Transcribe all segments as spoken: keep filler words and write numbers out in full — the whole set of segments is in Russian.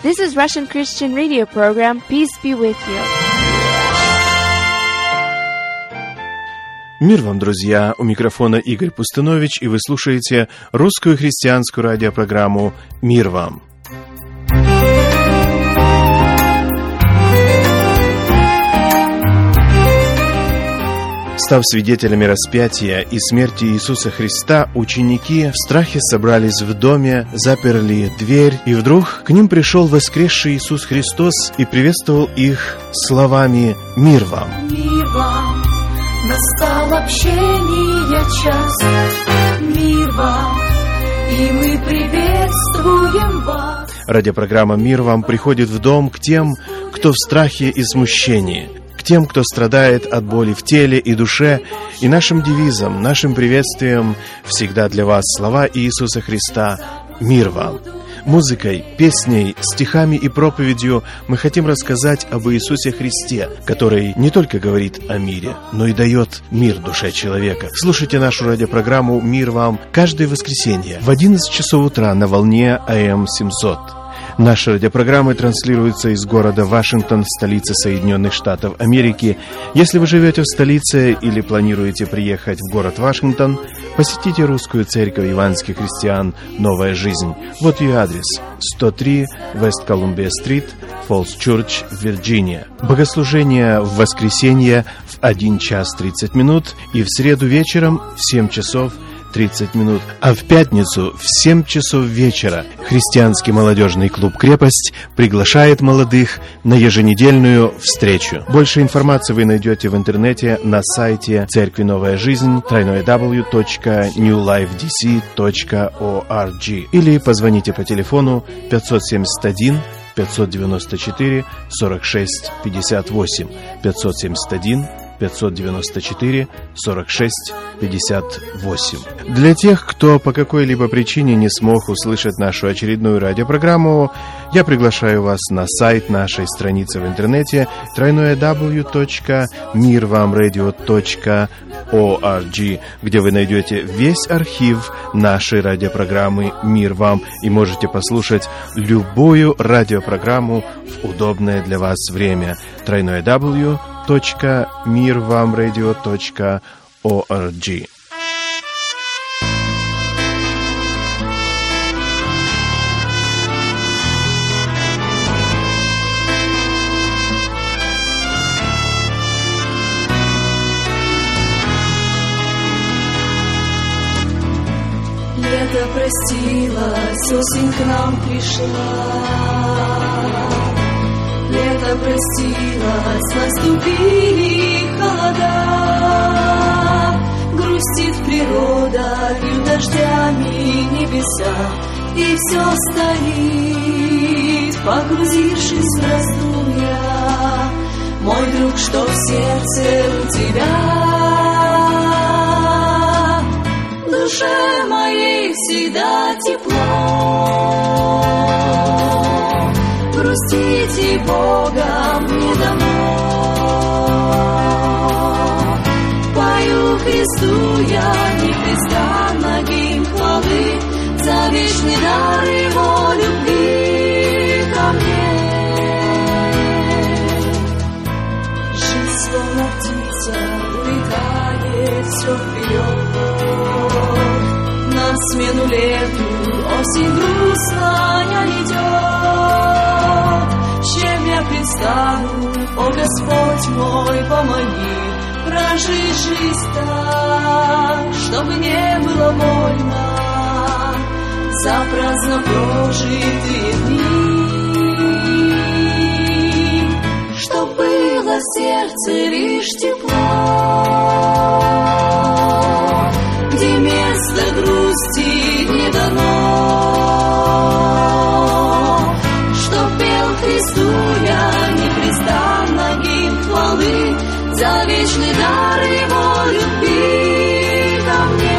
This is Russian Christian Radio program. Peace be with you. Мир вам, друзья! У микрофона Игорь Пустынович, и вы слушаете русскую христианскую радиопрограмму «Мир вам». Став свидетелями распятия и смерти Иисуса Христа, ученики в страхе собрались в доме, заперли дверь, и вдруг к ним пришел воскресший Иисус Христос и приветствовал их словами «Мир вам». Мир вам, настал общение час, мир вам, и мы приветствуем вас. Радиопрограмма «Мир вам» приходит в дом к тем, кто в страхе и смущении, тем, кто страдает от боли в теле и душе, и нашим девизом, нашим приветствием всегда для вас слова Иисуса Христа «Мир вам». Музыкой, песней, стихами и проповедью мы хотим рассказать об Иисусе Христе, который не только говорит о мире, но и дает мир душе человека. Слушайте нашу радиопрограмму «Мир вам» каждое воскресенье в одиннадцать часов утра на волне А М семьсот. Наши радиопрограммы транслируются из города Вашингтон, столицы Соединенных Штатов Америки. Если вы живете в столице или планируете приехать в город Вашингтон, посетите русскую церковь евангельских христиан «Новая жизнь». Вот ее адрес: сто три Вест Колумбия-стрит, Фоллс Чурч, Вирджиния. Богослужение в воскресенье в один час тридцать минут и в среду вечером в семь часов тридцать минут, а в пятницу в семь часов вечера христианский молодежный клуб «Крепость» приглашает молодых на еженедельную встречу. Больше информации вы найдете в интернете на сайте Церкви Новая Жизнь дабл ю дабл ю дабл ю точка нью лайф ди си точка орг или позвоните по телефону пятьсот семьдесят один пятьсот девяносто четыре сорок шесть пятьдесят восемь пятьсот семьдесят один пятьсот девяносто четыре сорок шесть пятьдесят восемь. Для тех, кто по какой-либо причине не смог услышать нашу очередную радиопрограмму, я приглашаю вас на сайт нашей страницы в интернете дабл ю дабл ю дабл ю точка мир вам радио точка орг, где вы найдете весь архив нашей радиопрограммы «Мир вам» и можете послушать любую радиопрограмму в удобное для вас время. дабл ю дабл ю дабл ю точка мир вам радио точка орг. Лето простилось, осень к нам пришла. Лето простилось, наступили холода. Грустит природа, льют дождями небеса, и все стоит, погрузившись в раздумья. Мой друг, что в сердце у тебя? В душе моей всегда тепло. Грустить и Богом не дано. Пою Христу я непрестанно гимн хвалы за вечный дар Его любви ко мне. Жизнь словно птица улетает все вперед. На смену лету осень грустная идет. Чем я предстану, о Господь мой, помоги прожить жизнь так, чтобы не было больно за праздно прожитые дни, чтоб было в сердце лишь тепло, где место грусти не дано. Христу я непрестанно гимн хвалы за вечный дар Его любви ко мне.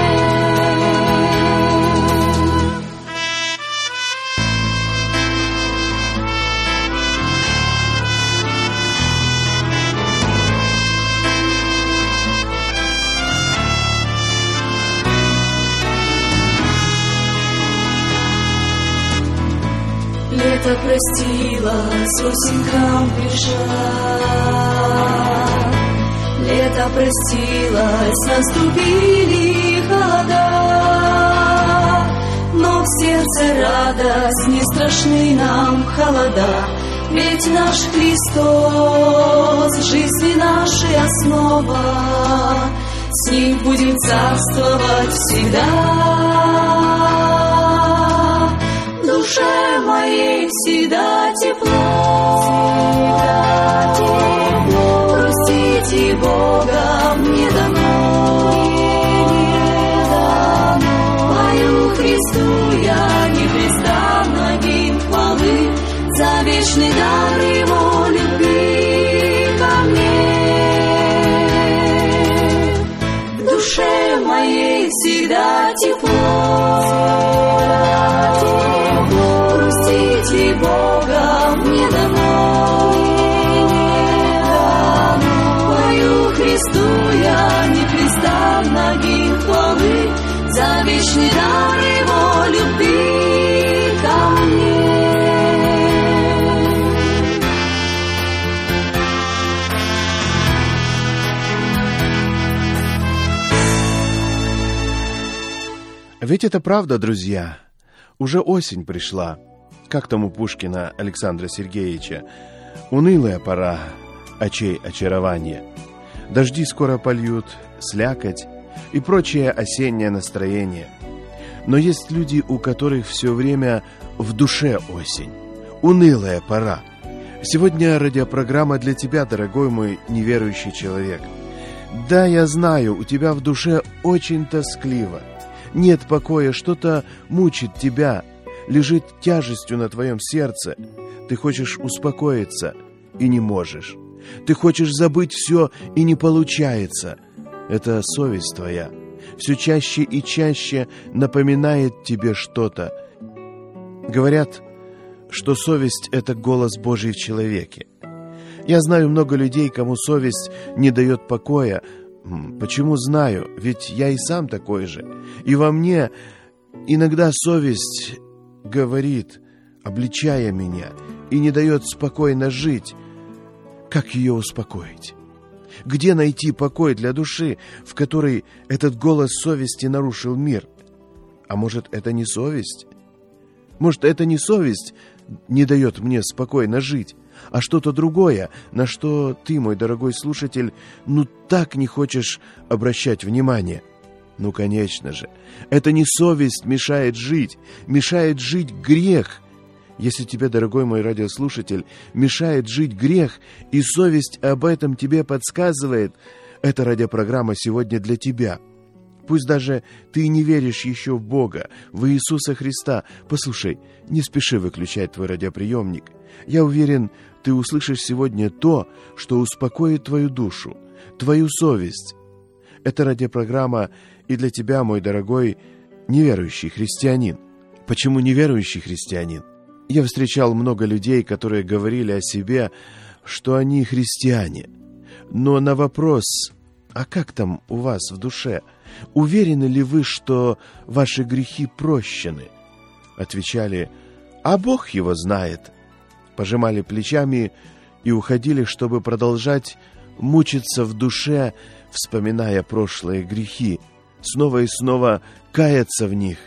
Лето простилось, осень к нам пришла. Лето простилось, наступили холода. Но в сердце радость, не страшны нам холода. Ведь наш Христос, жизни нашей основа, с Ним будем царствовать всегда. В душе моей всегда тепло, всегда тепло. Простите Бога мне дано, пою Христу я непрестанно гимн хвалы за вечный дар Его любви ко мне. В душе моей всегда тепло, простите Бога мне дано, пою Христу я непрестанно гимн хвалы за вечный дар Его любви ко мне. Ведь это правда, друзья. Уже осень пришла. Как там у Пушкина Александра Сергеевича? Унылая пора очей очарования. Дожди скоро польют, слякоть и прочее осеннее настроение. Но есть люди, у которых все время в душе осень. Унылая пора. Сегодня радиопрограмма для тебя, дорогой мой неверующий человек. Да, я знаю, у тебя в душе очень тоскливо. Нет покоя, что-то мучит тебя, лежит тяжестью на твоем сердце. Ты хочешь успокоиться и не можешь. Ты хочешь забыть все и не получается. Это совесть твоя. Все чаще и чаще напоминает тебе что-то. Говорят, что совесть – это голос Божий в человеке. Я знаю много людей, кому совесть не дает покоя. Почему знаю? Ведь я и сам такой же. И во мне иногда совесть говорит, обличая меня, и не дает спокойно жить. Как ее успокоить? Где найти покой для души, в которой этот голос совести нарушил мир? А может, это не совесть? Может, это не совесть не дает мне спокойно жить, а что-то другое, на что ты, мой дорогой слушатель, ну так не хочешь обращать внимание? Ну, конечно же, это не совесть мешает жить, мешает жить грех. Если тебе, дорогой мой радиослушатель, мешает жить грех, и совесть об этом тебе подсказывает, эта радиопрограмма сегодня для тебя. Пусть даже ты не веришь еще в Бога, в Иисуса Христа. Послушай, не спеши выключать твой радиоприемник. Я уверен, ты услышишь сегодня то, что успокоит твою душу, твою совесть. Эта радиопрограмма и для тебя, мой дорогой неверующий христианин. Почему неверующий христианин? Я встречал много людей, которые говорили о себе, что они христиане. Но на вопрос, а как там у вас в душе? Уверены ли вы, что ваши грехи прощены? Отвечали, а Бог его знает. Пожимали плечами и уходили, чтобы продолжать мучиться в душе, вспоминая прошлые грехи, снова и снова каяться в них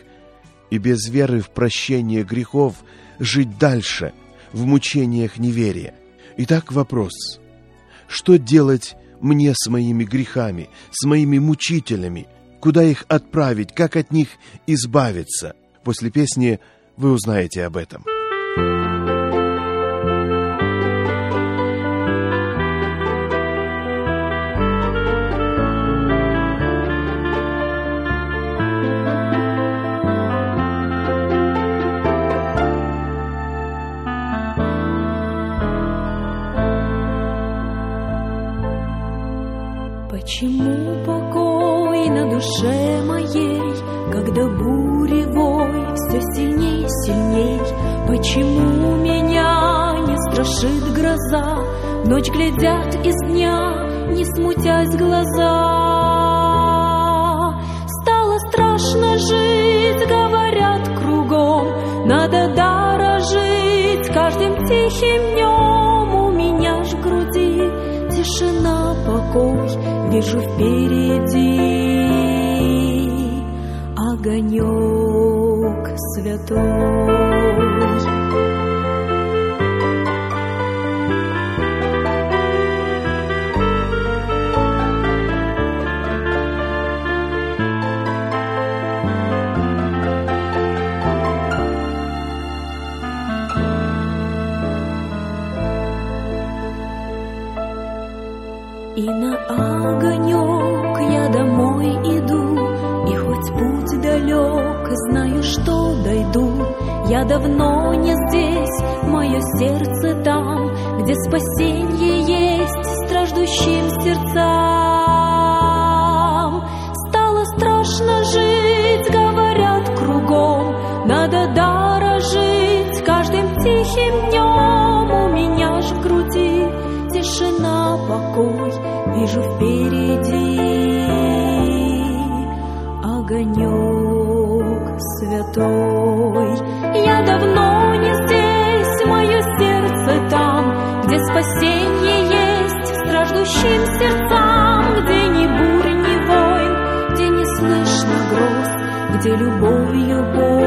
и без веры в прощение грехов жить дальше в мучениях неверия. Итак, вопрос: что делать мне с моими грехами, с моими мучителями? Куда их отправить? Как от них избавиться? После песни вы узнаете об этом. Почему покой на душе моей, когда буревой все сильней, сильней? Почему меня не страшит гроза, в ночь глядят из дня, не смутясь глаза? Стало страшно жить, говорят кругом, надо дорожить вижу впереди огонек святой. И на огонек я домой иду, и хоть путь далек, знаю, что дойду. Я давно не здесь, мое сердце там, где спасенье есть страждущим сердцам. Стало страшно жить, говорят кругом, надо дорожить каждым тихим днем. У меня ж в груди тишина, покой, вижу впереди огонек святой. Я давно не здесь, мое сердце там, где спасенье есть страждущим сердцам, где ни бурь, ни войн, где не слышно гроз, где любовью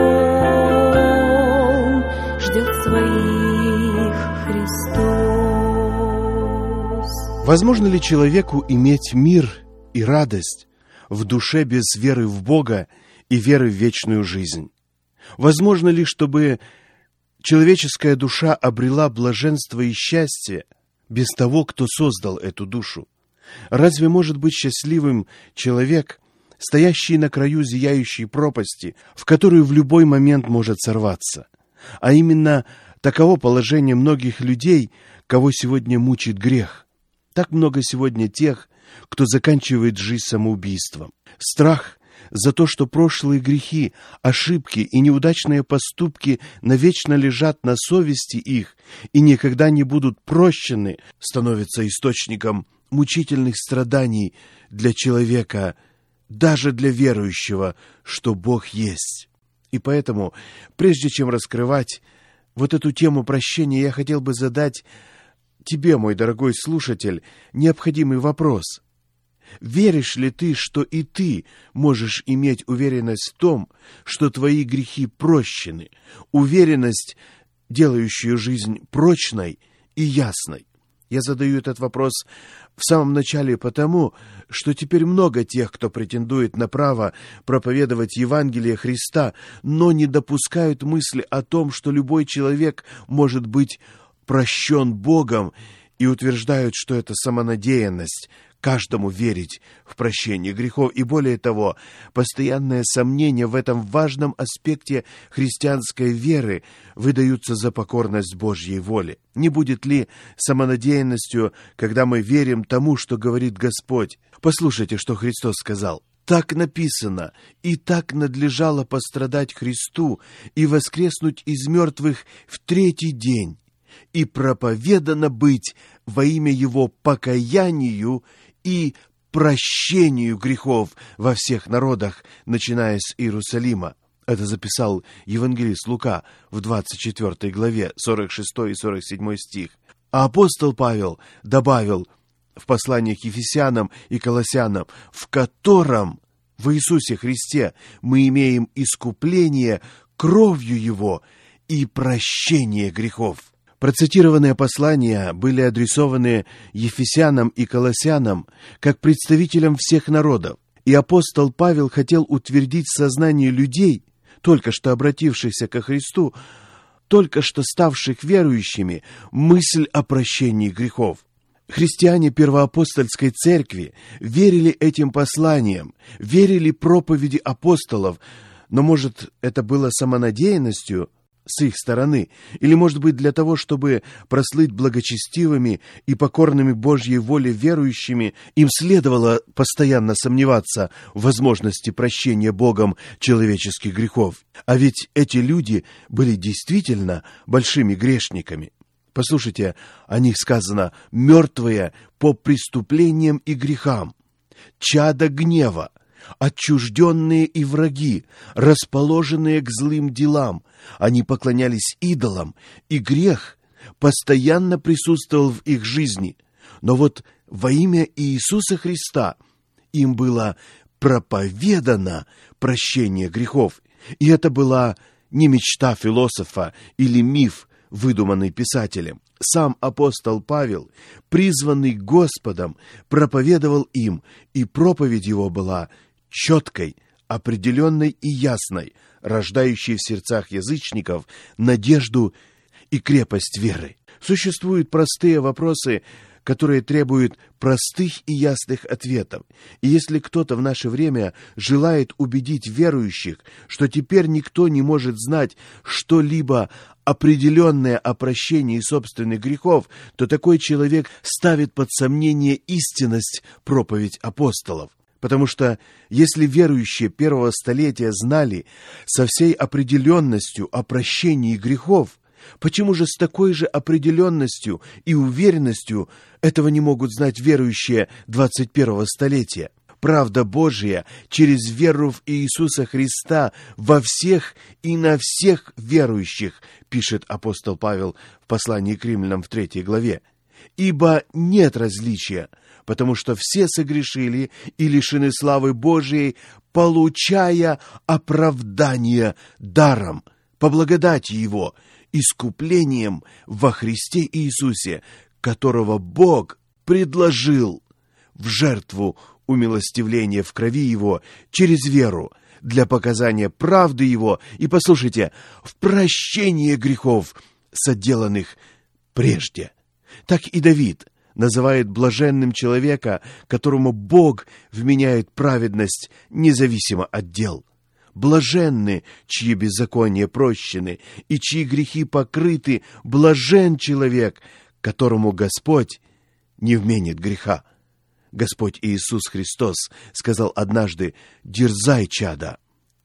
полн ждет своих Христос. Возможно ли человеку иметь мир и радость в душе без веры в Бога и веры в вечную жизнь? Возможно ли, чтобы человеческая душа обрела блаженство и счастье без того, кто создал эту душу? Разве может быть счастливым человек, стоящий на краю зияющей пропасти, в которую в любой момент может сорваться? А именно таково положение многих людей, кого сегодня мучит грех. Так много сегодня тех, кто заканчивает жизнь самоубийством. Страх за то, что прошлые грехи, ошибки и неудачные поступки навечно лежат на совести их и никогда не будут прощены, становится источником мучительных страданий для человека, даже для верующего, что Бог есть. И поэтому, прежде чем раскрывать вот эту тему прощения, я хотел бы задать тебе, мой дорогой слушатель, необходимый вопрос. Веришь ли ты, что и ты можешь иметь уверенность в том, что твои грехи прощены, уверенность, делающую жизнь прочной и ясной? Я задаю этот вопрос в самом начале потому, что теперь много тех, кто претендует на право проповедовать Евангелие Христа, но не допускают мысли о том, что любой человек может быть прощен Богом, и утверждают, что это самонадеянность каждому верить в прощение грехов, и более того, постоянное сомнение в этом важном аспекте христианской веры выдаются за покорность Божьей воле. Не будет ли самонадеянностью, когда мы верим тому, что говорит Господь? Послушайте, что Христос сказал. «Так написано, и так надлежало пострадать Христу и воскреснуть из мертвых в третий день, и проповедано быть во имя Его покаянию и прощению грехов во всех народах, начиная с Иерусалима». Это записал евангелист Лука в двадцать четвёртой главе, сорок шестой и сорок седьмой стих. А апостол Павел добавил в посланиях к Ефесянам и Колоссянам, в котором в Иисусе Христе мы имеем искупление кровью Его и прощение грехов. Процитированные послания были адресованы Ефесянам и Колоссянам как представителям всех народов, и апостол Павел хотел утвердить в сознании людей, только что обратившихся ко Христу, только что ставших верующими, мысль о прощении грехов. Христиане первоапостольской церкви верили этим посланиям, верили проповеди апостолов, но, может, это было самонадеянностью с их стороны, или, может быть, для того, чтобы прослыть благочестивыми и покорными Божьей воле верующими, им следовало постоянно сомневаться в возможности прощения Богом человеческих грехов. А ведь эти люди были действительно большими грешниками. Послушайте, о них сказано: «мертвые по преступлениям и грехам, чада гнева, отчужденные и враги, расположенные к злым делам. Они поклонялись идолам, и грех постоянно присутствовал в их жизни. Но вот во имя Иисуса Христа им было проповедано прощение грехов. И это была не мечта философа или миф, выдуманный писателем. Сам апостол Павел, призванный Господом, проповедовал им, и проповедь его была четкой, определенной и ясной, рождающей в сердцах язычников надежду и крепость веры. Существуют простые вопросы, которые требуют простых и ясных ответов. И если кто-то в наше время желает убедить верующих, что теперь никто не может знать что-либо определенное о прощении собственных грехов, то такой человек ставит под сомнение истинность проповедь апостолов. Потому что если верующие первого столетия знали со всей определенностью о прощении грехов, почему же с такой же определенностью и уверенностью этого не могут знать верующие двадцать первого столетия? Правда Божия через веру в Иисуса Христа во всех и на всех верующих, пишет апостол Павел в послании к римлянам в третьей главе. Ибо нет различия, потому что все согрешили и лишены славы Божией, получая оправдание даром, по благодати Его, искуплением во Христе Иисусе, которого Бог предложил в жертву умилостивления в крови Его через веру для показания правды Его и, послушайте, в прощение грехов, соделанных прежде. Так и Давид называет блаженным человека, которому Бог вменяет праведность независимо от дел. Блаженны, чьи беззакония прощены и чьи грехи покрыты, блажен человек, которому Господь не вменит греха. Господь Иисус Христос сказал однажды: «Дерзай, чада,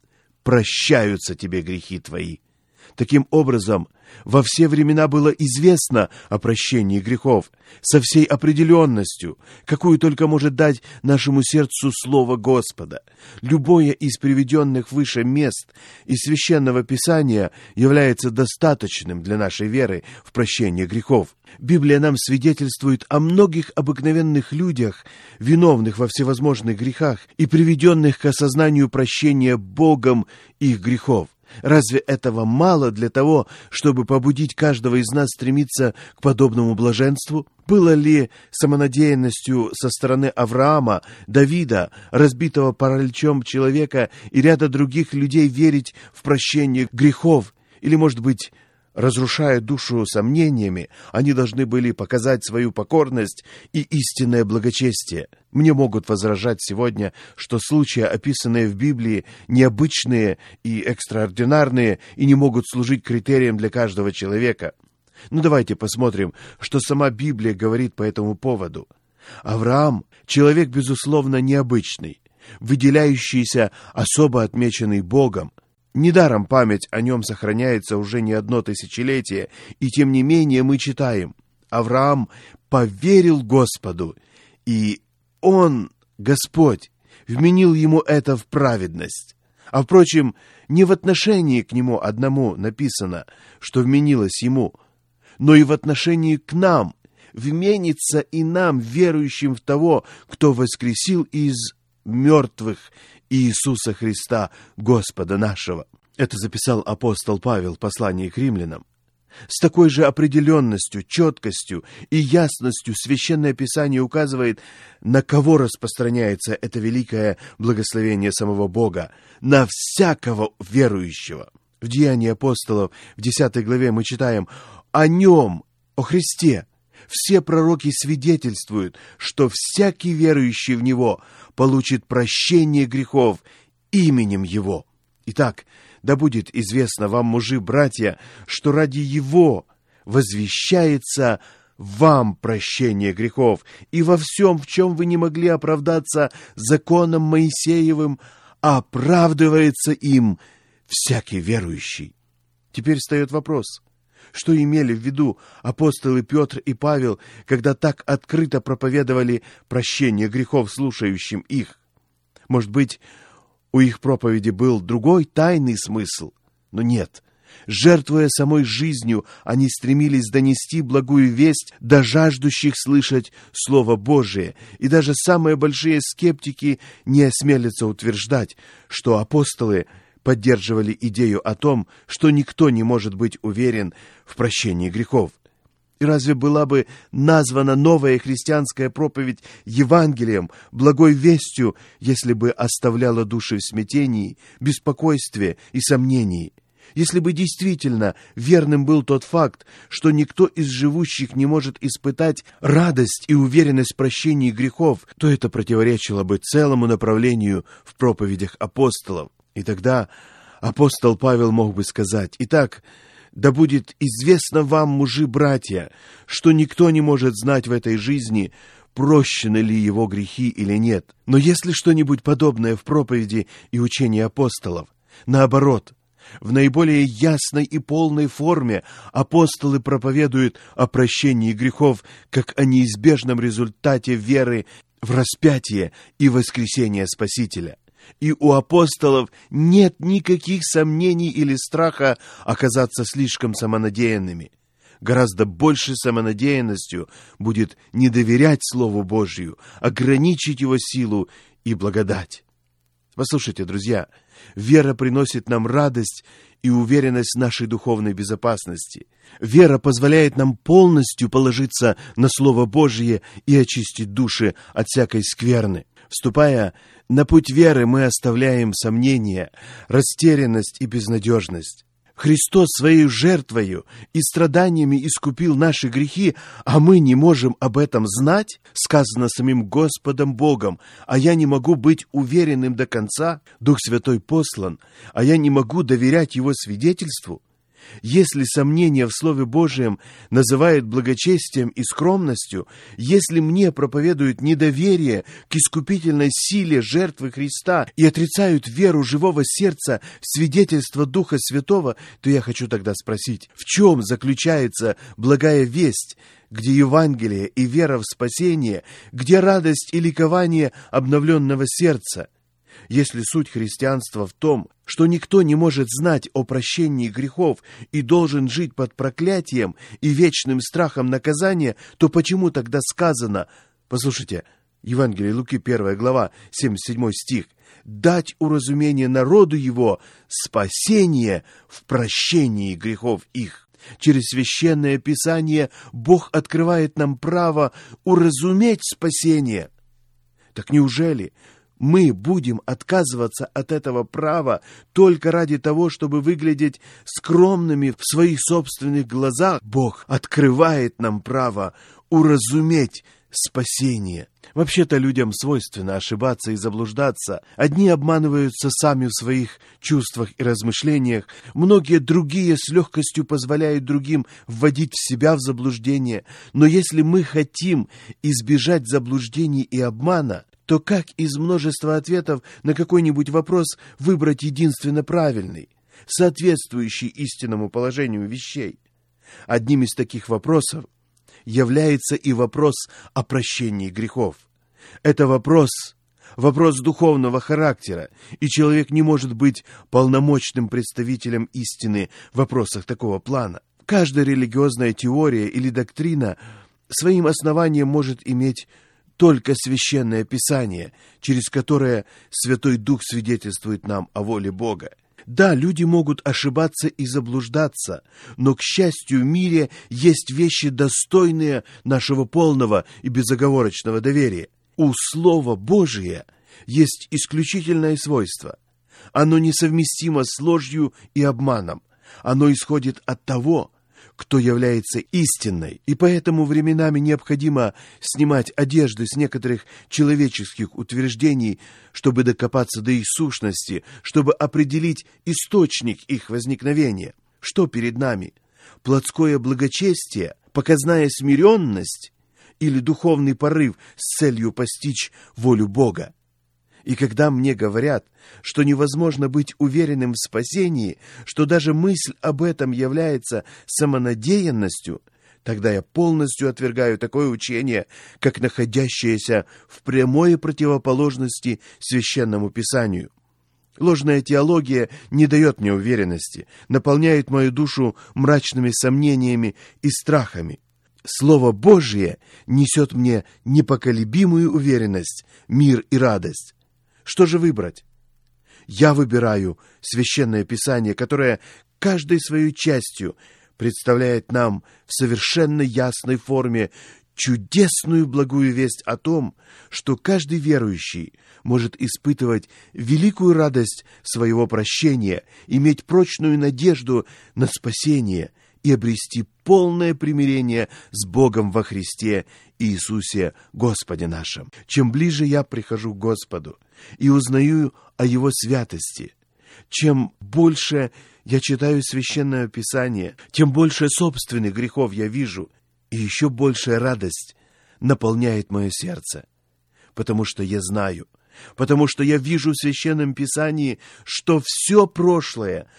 прощаются тебе грехи твои». Таким образом, во все времена было известно о прощении грехов со всей определенностью, какую только может дать нашему сердцу Слово Господа. Любое из приведенных выше мест из Священного Писания является достаточным для нашей веры в прощение грехов. Библия нам свидетельствует о многих обыкновенных людях, виновных во всевозможных грехах и приведенных к осознанию прощения Богом их грехов. Разве этого мало для того, чтобы побудить каждого из нас стремиться к подобному блаженству? Было ли самонадеянностью со стороны Авраама, Давида, разбитого параличом человека и ряда других людей верить в прощение грехов? Или, может быть, разрушая душу сомнениями, они должны были показать свою покорность и истинное благочестие? Мне могут возражать сегодня, что случаи, описанные в Библии, необычные и экстраординарные и не могут служить критерием для каждого человека. Ну давайте посмотрим, что сама Библия говорит по этому поводу. Авраам — человек, безусловно, необычный, выделяющийся, особо отмеченный Богом. Недаром память о нем сохраняется уже не одно тысячелетие, и тем не менее мы читаем: Авраам поверил Господу, и Он, Господь, вменил ему это в праведность. А, впрочем, не в отношении к нему одному написано, что вменилось ему, но и в отношении к нам вменится и нам, верующим в того, кто воскресил из мертвых Иисуса Христа, Господа нашего. Это записал апостол Павел в послании к римлянам. С такой же определенностью, четкостью и ясностью Священное Писание указывает, на кого распространяется это великое благословение самого Бога: на всякого верующего. В Деянии апостолов в десятой главе мы читаем: «О нем, о Христе, все пророки свидетельствуют, что всякий верующий в Него получит прощение грехов именем Его». Итак, да будет известно вам, мужи, братья, что ради Его возвещается вам прощение грехов, и во всем, в чем вы не могли оправдаться законом Моисеевым, оправдывается им всякий верующий. Теперь встает вопрос: что имели в виду апостолы Петр и Павел, когда так открыто проповедовали прощение грехов слушающим их? Может быть, у их проповеди был другой тайный смысл? Но нет, Жертвуя самой жизнью, они стремились донести благую весть до жаждущих слышать Слово Божие, и даже самые большие скептики не осмелятся утверждать, что апостолы поддерживали идею о том, что никто не может быть уверен в прощении грехов. И разве была бы названа новая христианская проповедь Евангелием, благой вестью, если бы оставляла души в смятении, беспокойстве и сомнении? Если бы действительно верным был тот факт, что никто из живущих не может испытать радость и уверенность в прощении грехов, то это противоречило бы целому направлению в проповедях апостолов. И тогда апостол Павел мог бы сказать: «Итак, да будет известно вам, мужи-братья, что никто не может знать в этой жизни, прощены ли его грехи или нет». Но если что-нибудь подобное в проповеди и учении апостолов, наоборот, в наиболее ясной и полной форме апостолы проповедуют о прощении грехов как о неизбежном результате веры в распятие и воскресение Спасителя. И у апостолов нет никаких сомнений или страха оказаться слишком самонадеянными. Гораздо большей самонадеянностью будет не доверять Слову Божию, ограничить его силу и благодать. Послушайте, друзья, вера приносит нам радость и уверенность в нашей духовной безопасности. Вера позволяет нам полностью положиться на Слово Божие и очистить души от всякой скверны. Вступая на путь веры, мы оставляем сомнения, растерянность и безнадежность. Христос своей жертвою и страданиями искупил наши грехи, а мы не можем об этом знать, сказано самим Господом Богом, а я не могу быть уверенным до конца, Дух Святой послан, а я не могу доверять Его свидетельству. Если сомнение в Слове Божьем называют благочестием и скромностью, если мне проповедуют недоверие к искупительной силе жертвы Христа и отрицают веру живого сердца в свидетельство Духа Святого, то я хочу тогда спросить, в чем заключается благая весть, где Евангелие и вера в спасение, где радость и ликование обновленного сердца? Если суть христианства в том, что никто не может знать о прощении грехов и должен жить под проклятием и вечным страхом наказания, то почему тогда сказано, послушайте, Евангелие Луки, первая глава, семьдесят седьмой стих, «дать уразумение народу его спасение в прощении грехов их». Через Священное Писание Бог открывает нам право уразуметь спасение. Так неужели мы будем отказываться от этого права только ради того, чтобы выглядеть скромными в своих собственных глазах? Бог открывает нам право уразуметь спасение. Вообще-то людям свойственно ошибаться и заблуждаться. Одни обманываются сами в своих чувствах и размышлениях, многие другие с легкостью позволяют другим вводить себя в заблуждение. Но если мы хотим избежать заблуждений и обмана, то как из множества ответов на какой-нибудь вопрос выбрать единственно правильный, соответствующий истинному положению вещей? Одним из таких вопросов является и вопрос о прощении грехов. Это вопрос, вопрос духовного характера, и человек не может быть полномочным представителем истины в вопросах такого плана. Каждая религиозная теория или доктрина своим основанием может иметь только Священное Писание, через которое Святой Дух свидетельствует нам о воле Бога. Да, люди могут ошибаться и заблуждаться, но, к счастью, в мире есть вещи, достойные нашего полного и безоговорочного доверия. У Слова Божия есть исключительное свойство. Оно несовместимо с ложью и обманом. Оно исходит от того, кто является истинной, и поэтому временами необходимо снимать одежды с некоторых человеческих утверждений, чтобы докопаться до их сущности, чтобы определить источник их возникновения. Что перед нами? Плотское благочестие, показная смиренность или духовный порыв с целью постичь волю Бога? И когда мне говорят, что невозможно быть уверенным в спасении, что даже мысль об этом является самонадеянностью, тогда я полностью отвергаю такое учение, как находящееся в прямой противоположности Священному Писанию. Ложная теология не дает мне уверенности, наполняет мою душу мрачными сомнениями и страхами. Слово Божие несет мне непоколебимую уверенность, мир и радость. Что же выбрать? Я выбираю Священное Писание, которое каждой своей частью представляет нам в совершенно ясной форме чудесную благую весть о том, что каждый верующий может испытывать великую радость своего прощения, иметь прочную надежду на спасение и обрести полное примирение с Богом во Христе Иисусе Господе нашим. Чем ближе я прихожу к Господу и узнаю о Его святости, чем больше я читаю Священное Писание, тем больше собственных грехов я вижу, и еще большая радость наполняет мое сердце, потому что я знаю, потому что я вижу в Священном Писании, что все прошлое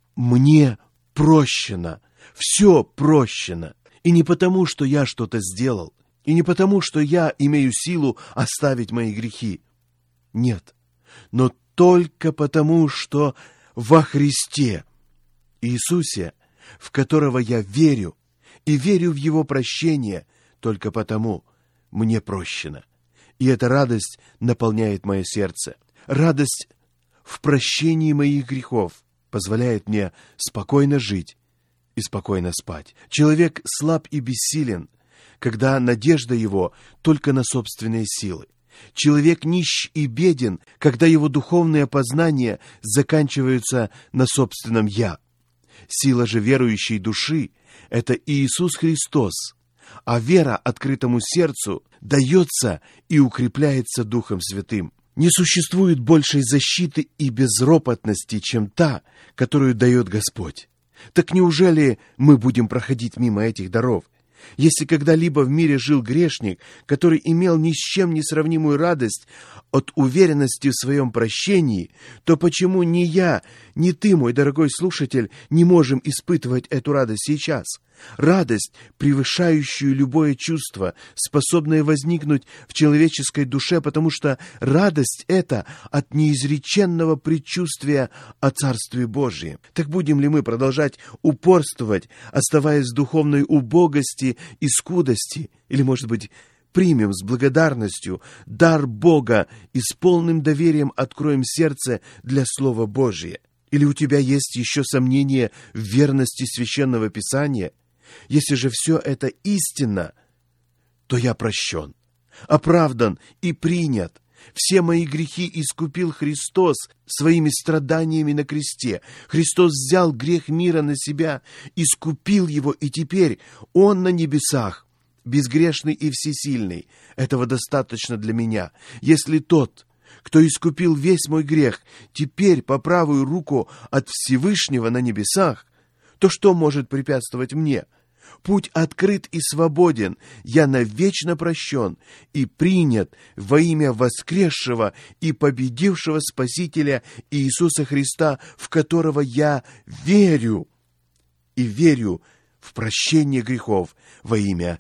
мне прощено, все прощено. И не потому, что я что-то сделал, и не потому, что я имею силу оставить мои грехи. Нет, но только потому, что во Христе Иисусе, в которого я верю, и верю в Его прощение, только потому мне прощено. И эта радость наполняет мое сердце. Радость в прощении моих грехов позволяет мне спокойно жить и спокойно спать. Человек слаб и бессилен, когда надежда его только на собственные силы. Человек нищ и беден, когда его духовные познания заканчиваются на собственном «я». Сила же верующей души — это Иисус Христос, а вера открытому сердцу дается и укрепляется Духом Святым. Не существует большей защиты и безропотности, чем та, которую дает Господь. Так неужели мы будем проходить мимо этих даров? Если когда-либо в мире жил грешник, который имел ни с чем не сравнимую радость от уверенности в своем прощении, то почему ни я, ни ты, мой дорогой слушатель, не можем испытывать эту радость сейчас? Радость, превышающую любое чувство, способное возникнуть в человеческой душе, потому что радость эта от неизреченного предчувствия о Царстве Божьем. Так будем ли мы продолжать упорствовать, оставаясь в духовной убогости и скудости? Или, может быть, примем с благодарностью дар Бога и с полным доверием откроем сердце для Слова Божия? Или у тебя есть еще сомнения в верности Священного Писания? Если же все это истинно, то я прощен, оправдан и принят. Все мои грехи искупил Христос своими страданиями на кресте. Христос взял грех мира на себя, искупил его, и теперь Он на небесах, безгрешный и всесильный. Этого достаточно для меня. Если тот, кто искупил весь мой грех, теперь по правую руку от Всевышнего на небесах, то что может препятствовать мне? Путь открыт и свободен, я навечно прощен и принят во имя воскресшего и победившего Спасителя Иисуса Христа, в которого я верю, и верю в прощение грехов во имя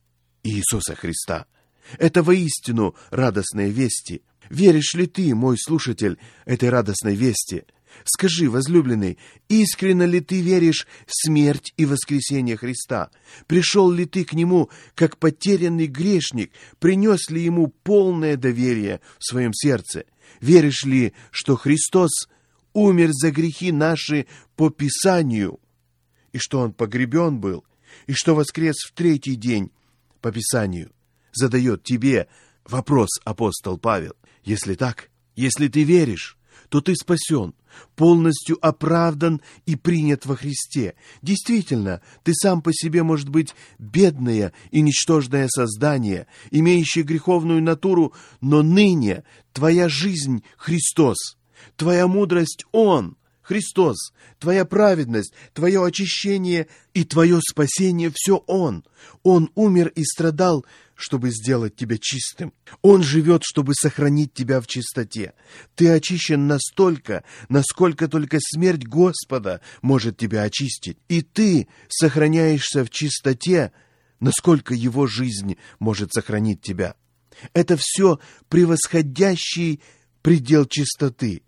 Иисуса Христа. Это воистину радостные вести. Веришь ли ты, мой слушатель, этой радостной вести? Скажи, возлюбленный, искренне ли ты веришь в смерть и воскресение Христа? Пришел ли ты к Нему, как потерянный грешник? Принес ли Ему полное доверие в своем сердце? Веришь ли, что Христос умер за грехи наши по Писанию, и что Он погребен был, и что воскрес в третий день по Писанию? Задает тебе вопрос апостол Павел. Если так, если ты веришь, то ты спасен, полностью оправдан и принят во Христе. Действительно, ты сам по себе, может быть, бедное и ничтожное создание, имеющее греховную натуру, но ныне твоя жизнь — Христос, твоя мудрость — Он, Христос, твоя праведность, твое очищение и твое спасение — все Он. Он умер и страдал, чтобы сделать тебя чистым. Он живет, чтобы сохранить тебя в чистоте. Ты очищен настолько, насколько только смерть Господа может тебя очистить. И ты сохраняешься в чистоте, насколько Его жизнь может сохранить тебя. Это все превосходящий предел чистоты.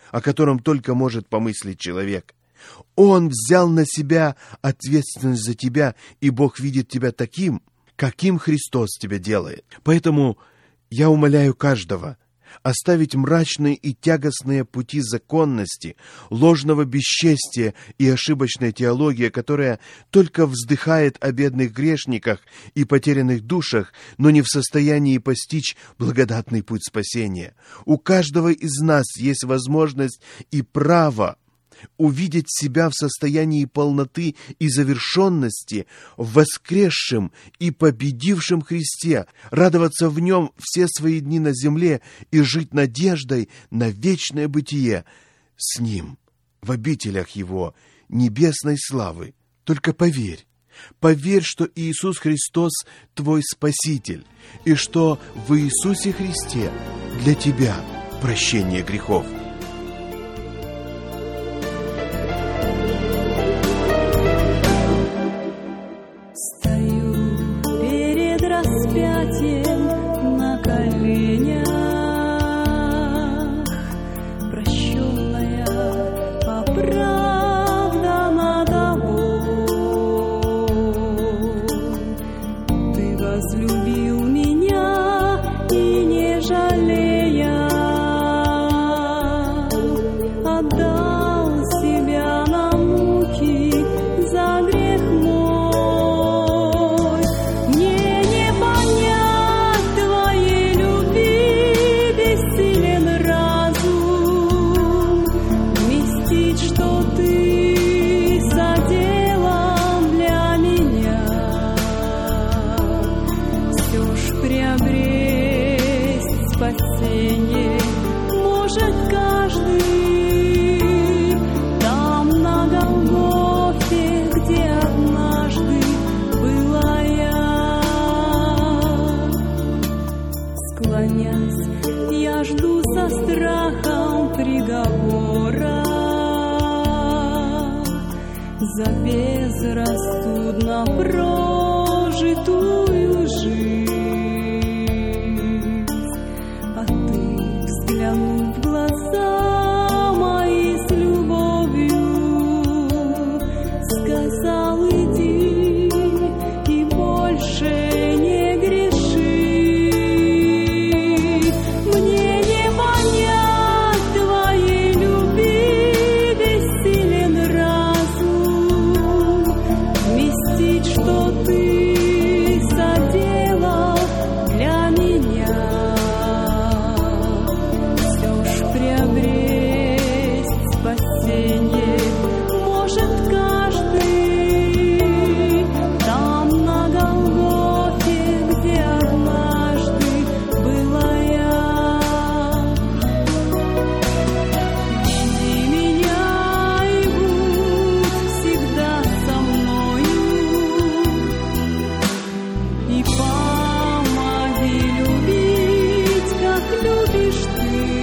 о котором только может помыслить человек. Он взял на себя ответственность за тебя, и Бог видит тебя таким, каким Христос тебя делает. Поэтому я умоляю каждого оставить мрачные и тягостные пути законности, ложного бесчестия и ошибочной теологии, которая только вздыхает о бедных грешниках и потерянных душах, но не в состоянии постичь благодатный путь спасения. У каждого из нас есть возможность и право увидеть себя в состоянии полноты и завершенности в воскресшем и победившем Христе, радоваться в Нем все свои дни на земле и жить надеждой на вечное бытие с Ним в обителях Его небесной славы. Только поверь, поверь, что Иисус Христос твой Спаситель, и что в Иисусе Христе для тебя прощение грехов. На коленях, прощенная, оправдана тобой. Ты возлюбил меня и, не жалея, отдал себя на муки за грех мой. Спасение может каждый там, на Голгофе, где однажды была я. Склонясь, я жду со страхом приговора за безрассудно прожитую жизнь. Взглянув в глаза мои с любовью, сказал: иди и больше не греши. Мне не понять твоей любви, бессилен разум вместить, что ты соделал для меня. Приобресть спасение может каждый там, на Голгофе, где однажды была я. Веди меня и будь всегда со мною, и помоги любить, как любишь ты.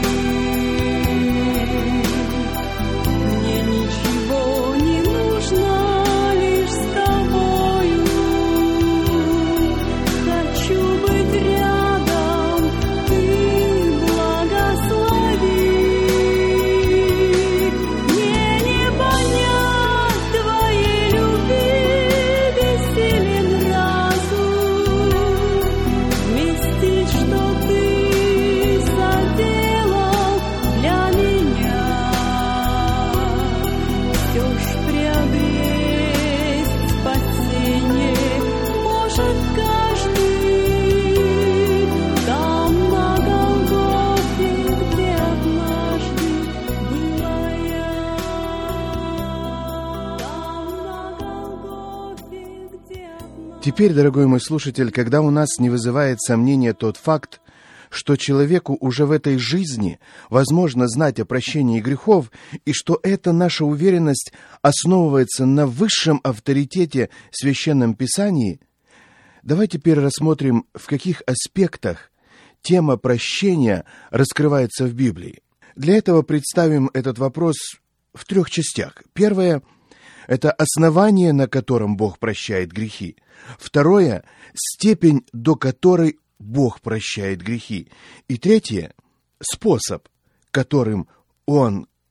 Теперь, дорогой мой слушатель, когда у нас не вызывает сомнения тот факт, что человеку уже в этой жизни возможно знать о прощении грехов, и что эта наша уверенность основывается на высшем авторитете в Священном Писании, давай теперь рассмотрим, в каких аспектах тема прощения раскрывается в Библии. Для этого представим этот вопрос в трех частях. Первое — это основание, на котором Бог прощает грехи. Второе — степень, до которой Бог прощает грехи. И третье — способ, которым Он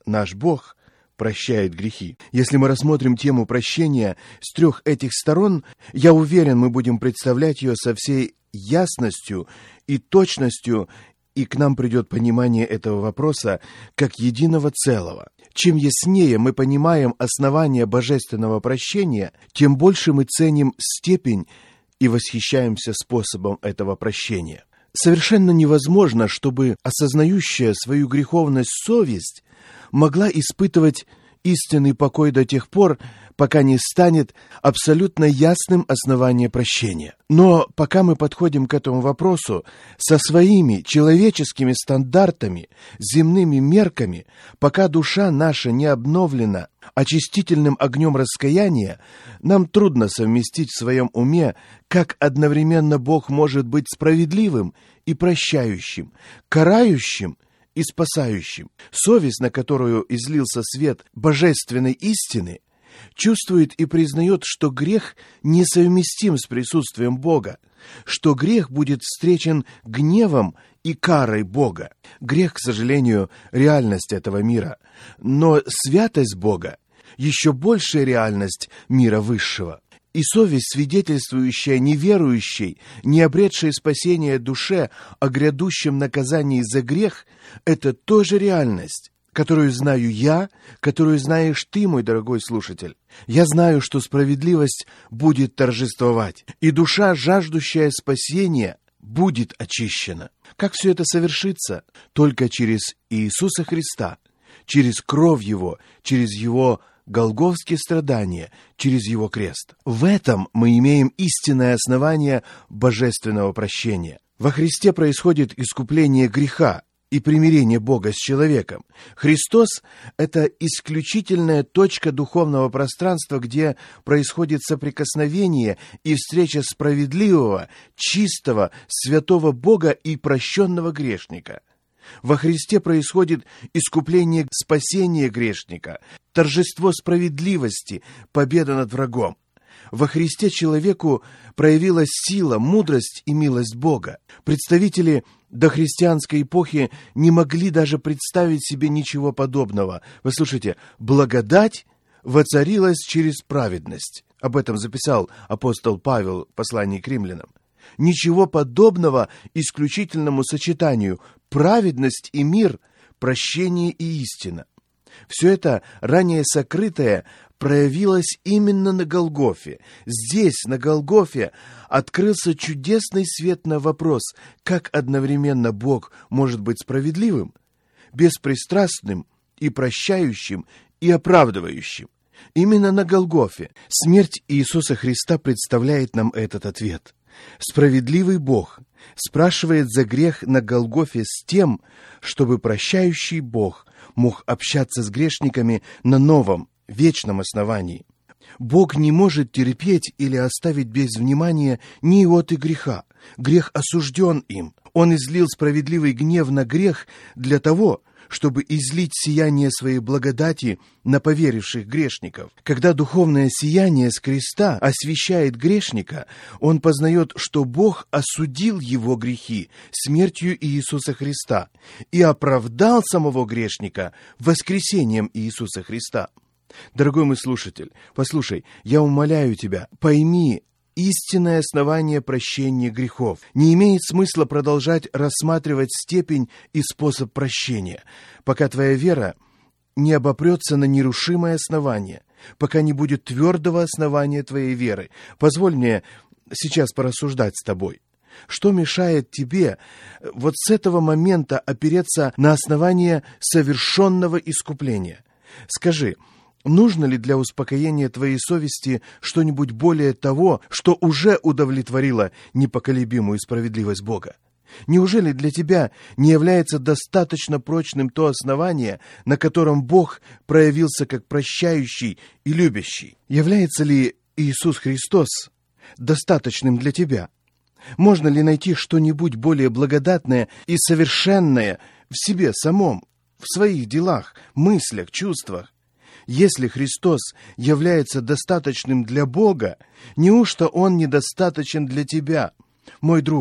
наш Бог прощает грехи. Если мы рассмотрим тему прощения с трех этих сторон, я уверен, мы будем представлять ее со всей ясностью и точностью, и к нам придет понимание этого вопроса как единого целого. Чем яснее мы понимаем основания божественного прощения, тем больше мы ценим степень и восхищаемся способом этого прощения. Совершенно невозможно, чтобы осознающая свою греховность совесть могла испытывать истинный покой до тех пор, пока не станет абсолютно ясным основание прощения. Но пока мы подходим к этому вопросу со своими человеческими стандартами, земными мерками, пока душа наша не обновлена очистительным огнем раскаяния, нам трудно совместить в своем уме, как одновременно Бог может быть справедливым и прощающим, карающим и спасающим. Совесть, на которую излился свет божественной истины, чувствует и признает, что грех несовместим с присутствием Бога, что грех будет встречен гневом и карой Бога. Грех, к сожалению, реальность этого мира, но святость Бога еще большая реальность мира высшего. И совесть, свидетельствующая неверующей, не обретшей спасения душе о грядущем наказании за грех, это тоже реальность, которую знаю я, которую знаешь ты, мой дорогой слушатель. Я знаю, что справедливость будет торжествовать, и душа, жаждущая спасения, будет очищена. Как все это совершится? Только через Иисуса Христа, через кровь Его, через Его голгофские страдания, через Его крест. В этом мы имеем истинное основание божественного прощения. Во Христе происходит искупление греха и примирение Бога с человеком. Христос — это исключительная точка духовного пространства, где происходит соприкосновение и встреча справедливого, чистого, святого Бога и прощенного грешника. Во Христе происходит искупление, спасение грешника, торжество справедливости, победа над врагом. Во Христе человеку проявилась сила, мудрость и милость Бога. Представители дохристианской эпохи не могли даже представить себе ничего подобного. Вы слушайте, благодать воцарилась через праведность. Об этом записал апостол Павел в послании к римлянам. Ничего подобного исключительному сочетанию праведность и мир, прощение и истина. Все это ранее сокрытое проявилось именно на Голгофе. Здесь, на Голгофе, открылся чудесный свет на вопрос, как одновременно Бог может быть справедливым, беспристрастным и прощающим и оправдывающим. Именно на Голгофе смерть Иисуса Христа представляет нам этот ответ. Справедливый Бог спрашивает за грех на Голгофе с тем, чтобы прощающий Бог мог общаться с грешниками на новом, вечном основании. Бог не может терпеть или оставить без внимания ни иоты греха. Грех осужден им. Он излил справедливый гнев на грех для того, чтобы излить сияние своей благодати на поверивших грешников. Когда духовное сияние с креста освещает грешника, он познает, что Бог осудил его грехи смертью Иисуса Христа и оправдал самого грешника воскресением Иисуса Христа. Дорогой мой слушатель, послушай, я умоляю тебя, пойми, истинное основание прощения грехов. Не имеет смысла продолжать рассматривать степень и способ прощения, пока твоя вера не обопрется на нерушимое основание, пока не будет твердого основания твоей веры. Позволь мне сейчас порассуждать с тобой. Что мешает тебе вот с этого момента опереться на основание совершенного искупления? Скажи, нужно ли для успокоения твоей совести что-нибудь более того, что уже удовлетворило непоколебимую справедливость Бога? Неужели для тебя не является достаточно прочным то основание, на котором Бог проявился как прощающий и любящий? Является ли Иисус Христос достаточным для тебя? Можно ли найти что-нибудь более благодатное и совершенное в себе самом, в своих делах, мыслях, чувствах? Если Христос является достаточным для Бога, неужто Он недостаточен для тебя? Мой друг,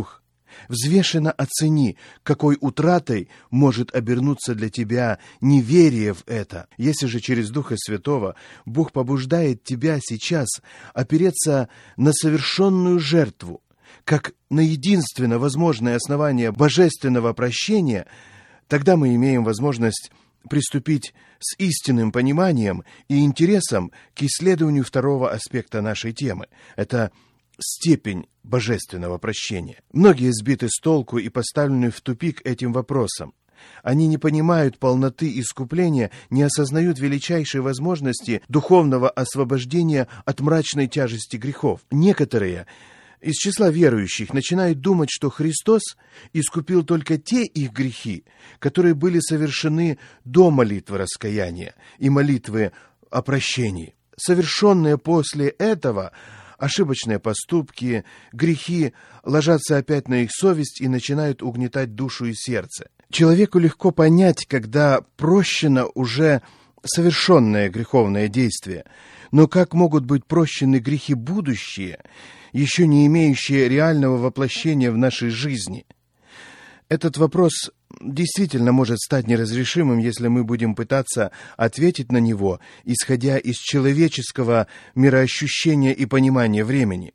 Взвешенно оцени, какой утратой может обернуться для тебя неверие в это. Если же через Духа Святого Бог побуждает тебя сейчас опереться на совершенную жертву, как на единственно возможное основание божественного прощения, тогда мы имеем возможность приступить с истинным пониманием и интересом к исследованию второго аспекта нашей темы. Это степень божественного прощения. Многие сбиты с толку и поставлены в тупик этим вопросом. Они не понимают полноты искупления, не осознают величайшей возможности духовного освобождения от мрачной тяжести грехов. Некоторые из числа верующих начинают думать, что Христос искупил только те их грехи, которые были совершены до молитвы раскаяния и молитвы о прощении. Совершенные после этого ошибочные поступки, грехи ложатся опять на их совесть и начинают угнетать душу и сердце. Человеку легко понять, когда прощено уже совершенное греховное действие, но как могут быть прощены грехи будущие, еще не имеющие реального воплощения в нашей жизни? Этот вопрос действительно может стать неразрешимым, если мы будем пытаться ответить на него, исходя из человеческого мироощущения и понимания времени.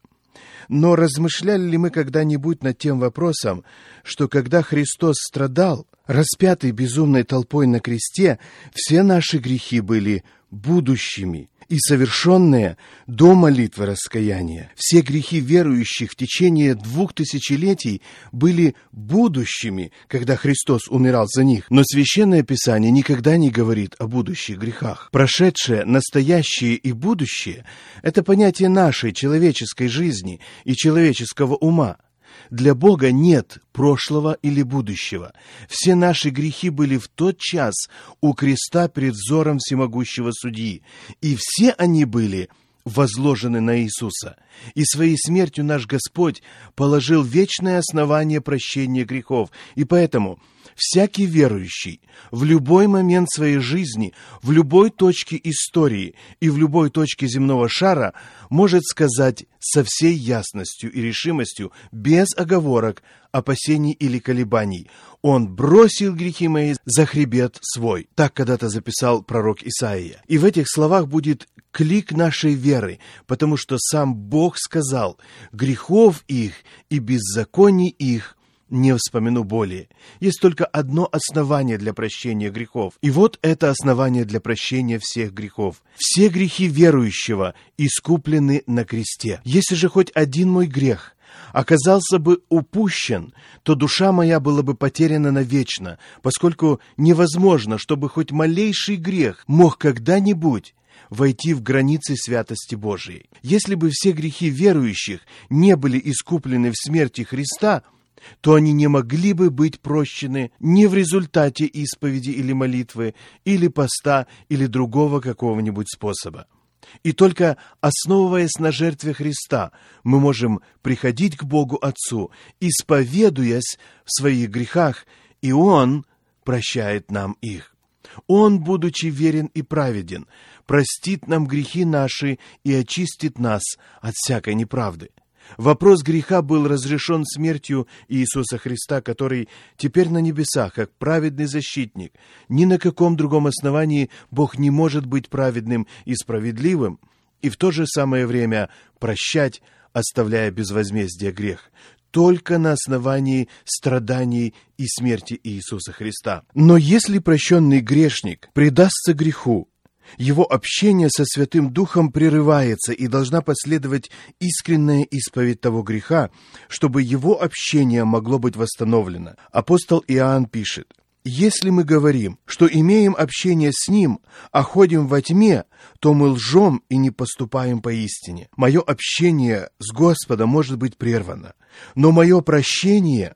Но размышляли ли мы когда-нибудь над тем вопросом, что когда Христос страдал, распятый безумной толпой на кресте, все наши грехи были будущими и совершенные до молитвы раскаяния. Все грехи верующих в течение двух тысячелетий были будущими, когда Христос умирал за них. Но Священное Писание никогда не говорит о будущих грехах. Прошедшее, настоящее и будущее – это понятие нашей человеческой жизни и человеческого ума. Для Бога нет прошлого или будущего. Все наши грехи были в тот час у креста пред взором всемогущего судьи, и все они были возложены на Иисуса. И своей смертью наш Господь положил вечное основание прощения грехов. И поэтому всякий верующий в любой момент своей жизни, в любой точке истории и в любой точке земного шара может сказать со всей ясностью и решимостью, без оговорок, опасений или колебаний: «Он бросил грехи мои за хребет свой». Так когда-то записал пророк Исаия. И в этих словах будет клик нашей веры, потому что сам Бог сказал: «Грехов их и беззаконий их не вспомину более». Есть только одно основание для прощения грехов. И вот это основание для прощения всех грехов. Все грехи верующего искуплены на кресте. Если же хоть один мой грех оказался бы упущен, то душа моя была бы потеряна навечно, поскольку невозможно, чтобы хоть малейший грех мог когда-нибудь войти в границы святости Божией. Если бы все грехи верующих не были искуплены в смерти Христа, то они не могли бы быть прощены ни в результате исповеди или молитвы, или поста, или другого какого-нибудь способа. И только основываясь на жертве Христа, мы можем приходить к Богу Отцу, исповедуясь в своих грехах, и Он прощает нам их. Он, будучи верен и праведен, простит нам грехи наши и очистит нас от всякой неправды. Вопрос греха был разрешен смертью Иисуса Христа, который теперь на небесах, как праведный защитник. Ни на каком другом основании Бог не может быть праведным и справедливым, и в то же самое время прощать, оставляя без возмездия грех. Только на основании страданий и смерти Иисуса Христа. Но если прощенный грешник предастся греху, его общение со Святым Духом прерывается, и должна последовать искренняя исповедь того греха, чтобы его общение могло быть восстановлено. Апостол Иоанн пишет: «Если мы говорим, что имеем общение с Ним, а ходим во тьме, то мы лжем и не поступаем поистине». Мое общение с Господом может быть прервано, но мое прощение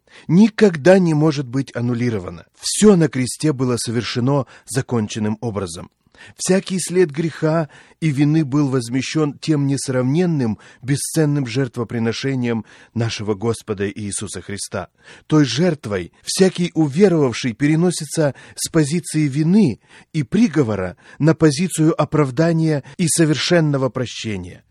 никогда не может быть аннулировано. Все на кресте было совершено законченным образом. Всякий след греха и вины был возмещен тем несравненным, бесценным жертвоприношением нашего Господа Иисуса Христа. Той жертвой всякий уверовавший переносится с позиции вины и приговора на позицию оправдания и совершенного прощения.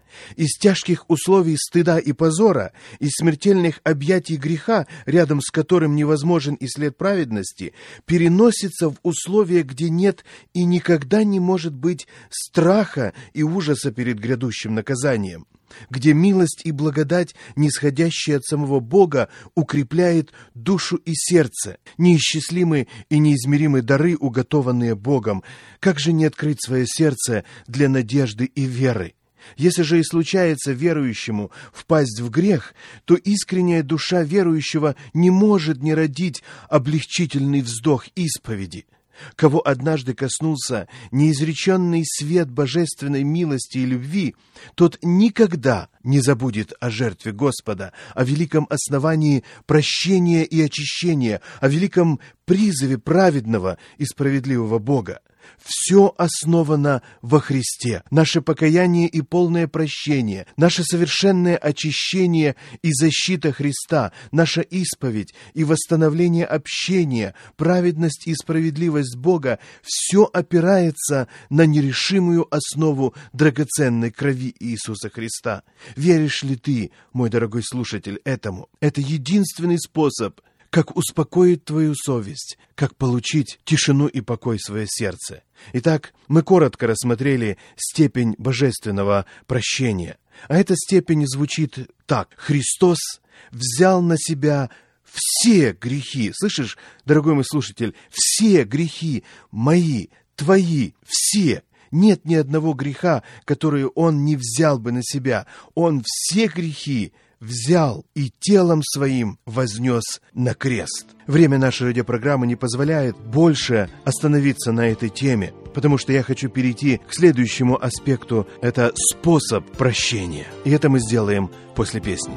Из тяжких условий стыда и позора, из смертельных объятий греха, рядом с которым невозможен и след праведности, переносится в условия, где нет и никогда не может быть страха и ужаса перед грядущим наказанием, где милость и благодать, нисходящие от самого Бога, укрепляет душу и сердце, неисчислимые и неизмеримые дары, уготованные Богом. Как же не открыть свое сердце для надежды и веры? Если же и случается верующему впасть в грех, то искренняя душа верующего не может не родить облегчительный вздох исповеди. Кого однажды коснулся неизреченный свет божественной милости и любви, тот никогда не забудет о жертве Господа, о великом основании прощения и очищения, о великом призыве праведного и справедливого Бога. Все основано во Христе. Наше покаяние и полное прощение, наше совершенное очищение и защита Христа, наша исповедь и восстановление общения, праведность и справедливость Бога — все опирается на нерешимую основу драгоценной крови Иисуса Христа. Веришь ли ты, мой дорогой слушатель, этому? Это единственный способ, как успокоить твою совесть, как получить тишину и покой в свое сердце. Итак, мы коротко рассмотрели степень божественного прощения. А эта степень звучит так. Христос взял на себя все грехи. Слышишь, дорогой мой слушатель, все грехи мои, твои, все. Нет ни одного греха, который Он не взял бы на себя. Он все грехи взял и телом своим вознес на крест. Время нашей радиопрограммы не позволяет больше остановиться на этой теме, потому что я хочу перейти к следующему аспекту. Это способ прощения. И это мы сделаем после песни.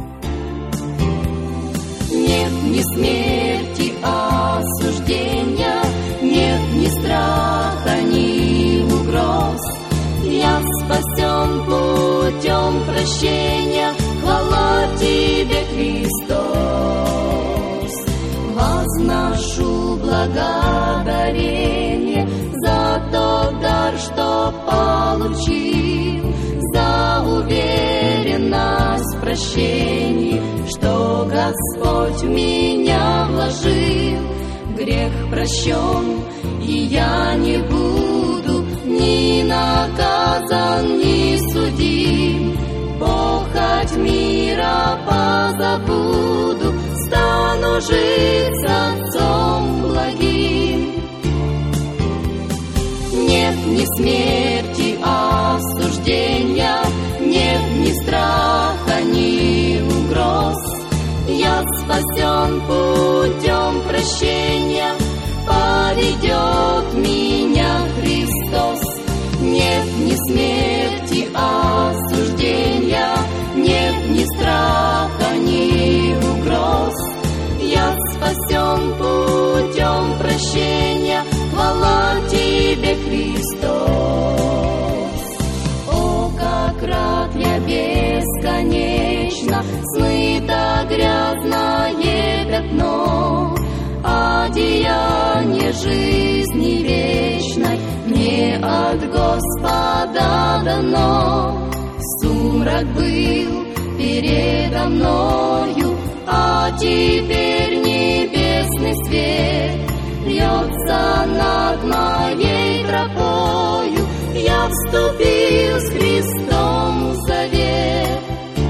Нет ни смерти, осуждения, нет ни страха, ни угроз. Я спасен путем прощения. Хвала Тебе, Христос! Возношу благодарение за тот дар, что получил, за уверенность в прощении, что Господь в меня вложил. Грех прощен, и я не буду ни наказан, ни судим. Похоть мира позабуду, стану жить с Отцом благим. Нет ни смерти, осуждения, нет ни страха, ни угроз. Я спасен путем прощения, поведет меня Христос. Нет ни смерти, осуждения, нет ни страха, ни угроз. Я спасен путем прощения, хвала Тебе, Христос. О, как рад я бесконечно, смыто грязное пятно, одеяние жизни вечной мне от Господа дано. Сумрак был передо мною, а теперь небесный свет льется над моей тропою. Я вступил с Христом в завет.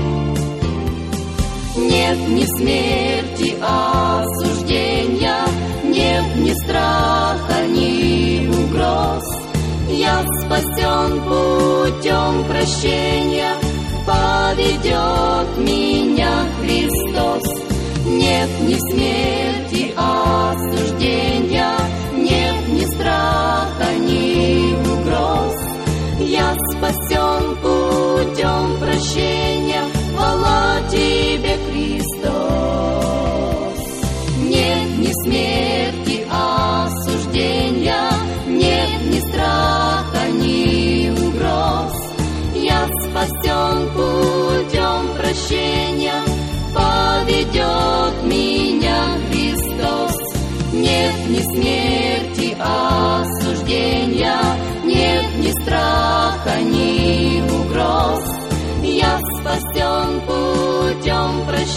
Нет ни смерти, осуждения, нет ни страха, ни угроз. Я спасен путем прощения, поведет меня Христос. Нет ни смерти, осуждения, нет ни страха, ни угроз. Я спасен путем прощения, хвала Тебе, Христос. Нет ни смерти, осуждения, нет ни страха, ни угроз. Я спасен путем прощения, поведет меня Христос. Нет ни смерти, осуждения, нет ни страха, ни угроз.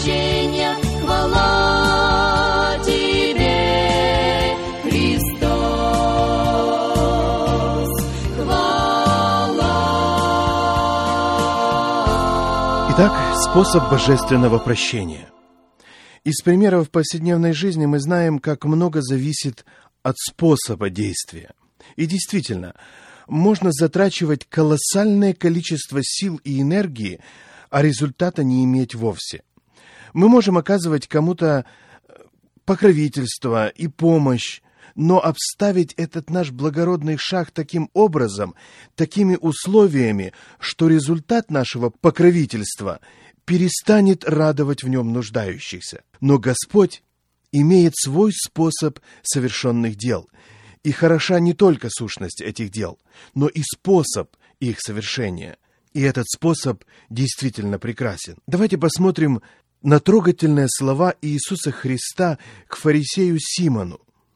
прощения. Хвала Тебе, Христос, хвала. Итак, способ божественного прощения. Из примеров повседневной жизни мы знаем, как много зависит от способа действия. И действительно, можно затрачивать колоссальное количество сил и энергии, а результата не иметь вовсе. Мы можем оказывать кому-то покровительство и помощь, но обставить этот наш благородный шаг таким образом, такими условиями, что результат нашего покровительства перестанет радовать в нем нуждающихся. Но Господь имеет свой способ совершенных дел, и хороша не только сущность этих дел, но и способ их совершения. И этот способ действительно прекрасен. Давайте посмотрим на трогательные слова Иисуса Христа к фарисею Симону.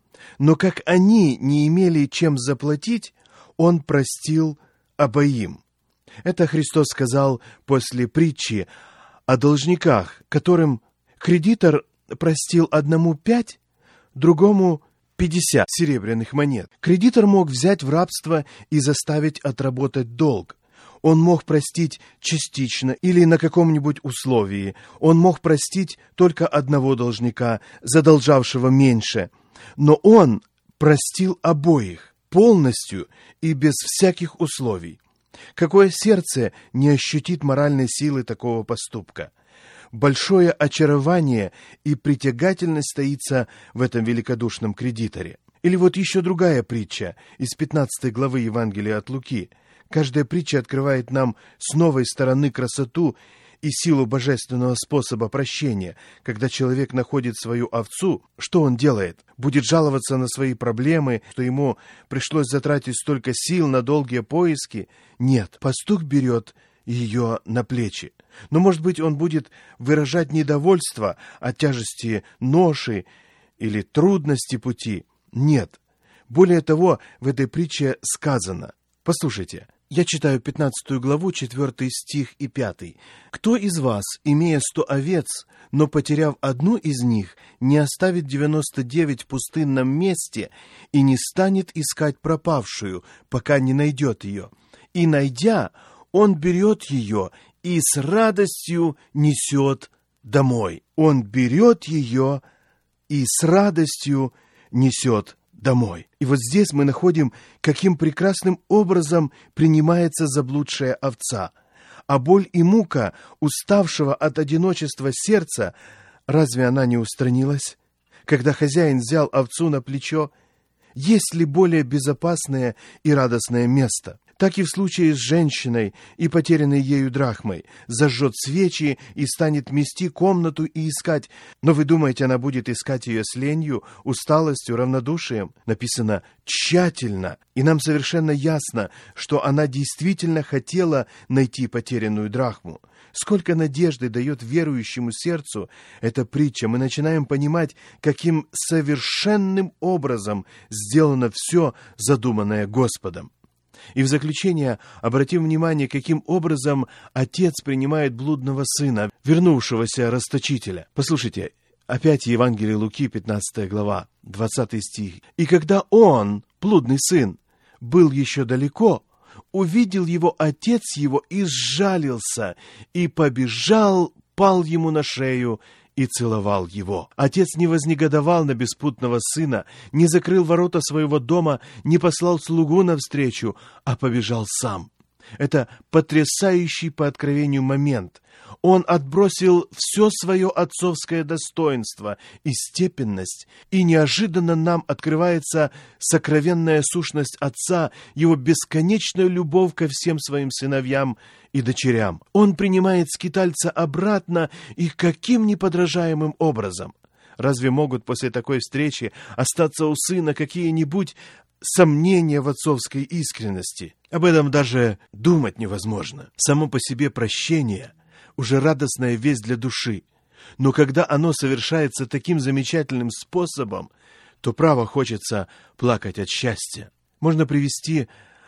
Но как они не имели чем заплатить, Он простил обоим. Это Христос сказал после притчи о должниках, которым кредитор простил одному пять, другому пятьдесят серебряных монет. Кредитор мог взять в рабство и заставить отработать долг. Он мог простить частично или на каком-нибудь условии. Он мог простить только одного должника, задолжавшего меньше. Но он простил обоих полностью и без всяких условий. Какое сердце не ощутит моральной силы такого поступка? Большое очарование и притягательность таится в этом великодушном кредиторе. Или вот еще другая притча из пятнадцатой главы Евангелия от Луки. Каждая притча открывает нам с новой стороны красоту и силу божественного способа прощения. Когда человек находит свою овцу, что он делает? Будет жаловаться на свои проблемы, что ему пришлось затратить столько сил на долгие поиски? Нет, пастух берет ее на плечи. Но, может быть, он будет выражать недовольство от тяжести ноши или трудности пути? Нет. Более того, в этой притче сказано. Послушайте, я читаю пятнадцатую главу, четвёртый стих и пятый. «Кто из вас, имея сто овец, но потеряв одну из них, не оставит девяносто девять в пустынном месте и не станет искать пропавшую, пока не найдет ее? И, найдя, он берет ее и с радостью несет домой». Он берет ее и с радостью несет домой. И вот здесь мы находим, каким прекрасным образом принимается заблудшая овца. А боль и мука уставшего от одиночества сердца, разве она не устранилась? Когда хозяин взял овцу на плечо, есть ли более безопасное и радостное место? Так и в случае с женщиной и потерянной ею драхмой. Зажжет свечи и станет мести комнату и искать. Но вы думаете, она будет искать ее с ленью, усталостью, равнодушием? Написано «тщательно». И нам совершенно ясно, что она действительно хотела найти потерянную драхму. Сколько надежды дает верующему сердцу эта притча. Мы начинаем понимать, каким совершенным образом сделано все, задуманное Господом. И в заключение обратим внимание, каким образом отец принимает блудного сына, вернувшегося расточителя. Послушайте, опять Евангелие Луки, пятнадцатая глава, двадцатый стих. «И когда он, блудный сын, был еще далеко, увидел его отец его и сжалился, и побежал, пал ему на шею и целовал его». Отец не вознегодовал на беспутного сына, не закрыл ворота своего дома, не послал слугу навстречу, а побежал сам. Это потрясающий по откровению момент. Он отбросил все свое отцовское достоинство и степенность, и неожиданно нам открывается сокровенная сущность Отца, Его бесконечная любовь ко всем своим сыновьям и дочерям. Он принимает скитальца обратно, и каким неподражаемым образом. Разве могут после такой встречи остаться у сына какие-нибудь сомнения в отцовской искренности? Об этом даже думать невозможно. Само по себе прощение – уже радостная весть для души. Но когда оно совершается таким замечательным способом, то право хочется плакать от счастья. Можно привести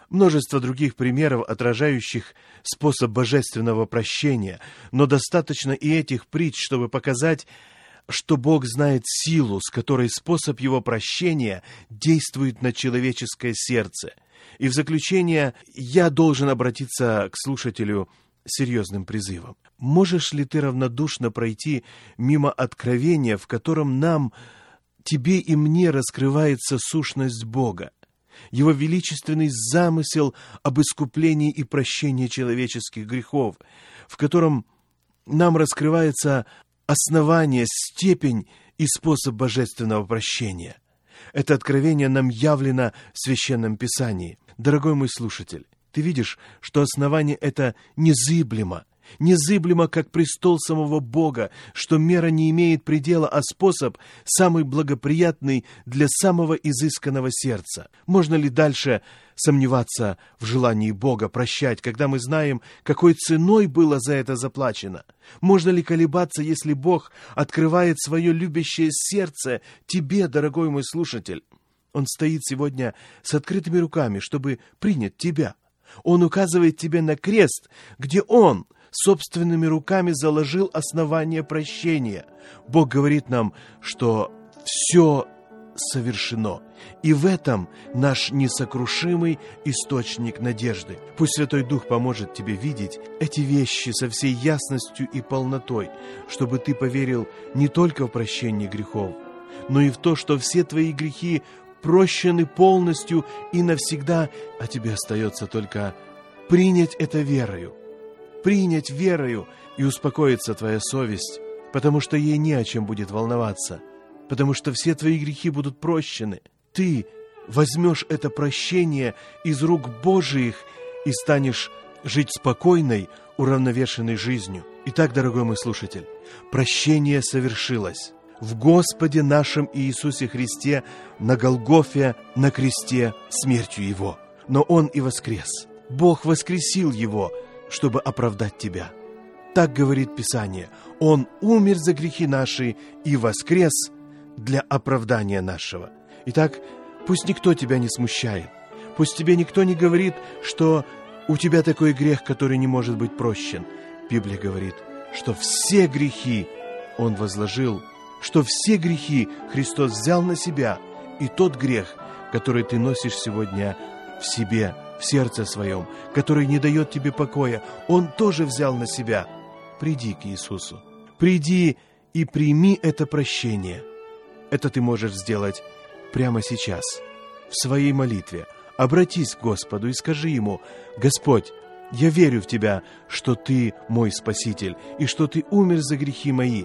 множество других примеров, отражающих способ божественного прощения, но достаточно и этих притч, чтобы показать, что Бог знает силу, с которой способ Его прощения действует на человеческое сердце. И в заключение я должен обратиться к слушателю с серьезным призывом. Можешь ли ты равнодушно пройти мимо откровения, в котором нам, тебе и мне, раскрывается сущность Бога, Его величественный замысел об искуплении и прощении человеческих грехов, в котором нам раскрывается основание, степень и способ божественного прощения? Это откровение нам явлено в Священном Писании. Дорогой мой слушатель, ты видишь, что основание это незыблемо, незыблемо, как престол самого Бога, что мера не имеет предела, а способ самый благоприятный для самого изысканного сердца. Можно ли дальше сомневаться в желании Бога прощать, когда мы знаем, какой ценой было за это заплачено? Можно ли колебаться, если Бог открывает свое любящее сердце тебе, дорогой мой слушатель? Он стоит сегодня с открытыми руками, чтобы принять тебя. Он указывает тебе на крест, где Он собственными руками заложил основание прощения. Бог говорит нам, что все совершено. И в этом наш несокрушимый источник надежды. Пусть Святой Дух поможет тебе видеть эти вещи со всей ясностью и полнотой, чтобы ты поверил не только в прощение грехов, но и в то, что все твои грехи прощены полностью и навсегда, а тебе остается только принять это верою. Принять верою, и успокоится твоя совесть, потому что ей не о чем будет волноваться, потому что все твои грехи будут прощены. Ты возьмешь это прощение из рук Божиих и станешь жить спокойной, уравновешенной жизнью. Итак, дорогой мой слушатель, прощение совершилось в Господе нашем Иисусе Христе на Голгофе, на кресте, смертью Его. Но Он и воскрес. Бог воскресил Его, чтобы оправдать тебя. Так говорит Писание. Он умер за грехи наши и воскрес для оправдания нашего. Итак, пусть никто тебя не смущает. Пусть тебе никто не говорит, что у тебя такой грех, который не может быть прощен. Библия говорит, что все грехи Он возложил, что все грехи Христос взял на себя, и тот грех, который ты носишь сегодня в себе, в сердце своем, который не дает тебе покоя, Он тоже взял на себя. Приди к Иисусу. Приди и прими это прощение. Это ты можешь сделать прямо сейчас, в своей молитве. Обратись к Господу и скажи Ему: «Господь, я верю в Тебя, что Ты мой Спаситель, и что Ты умер за грехи мои,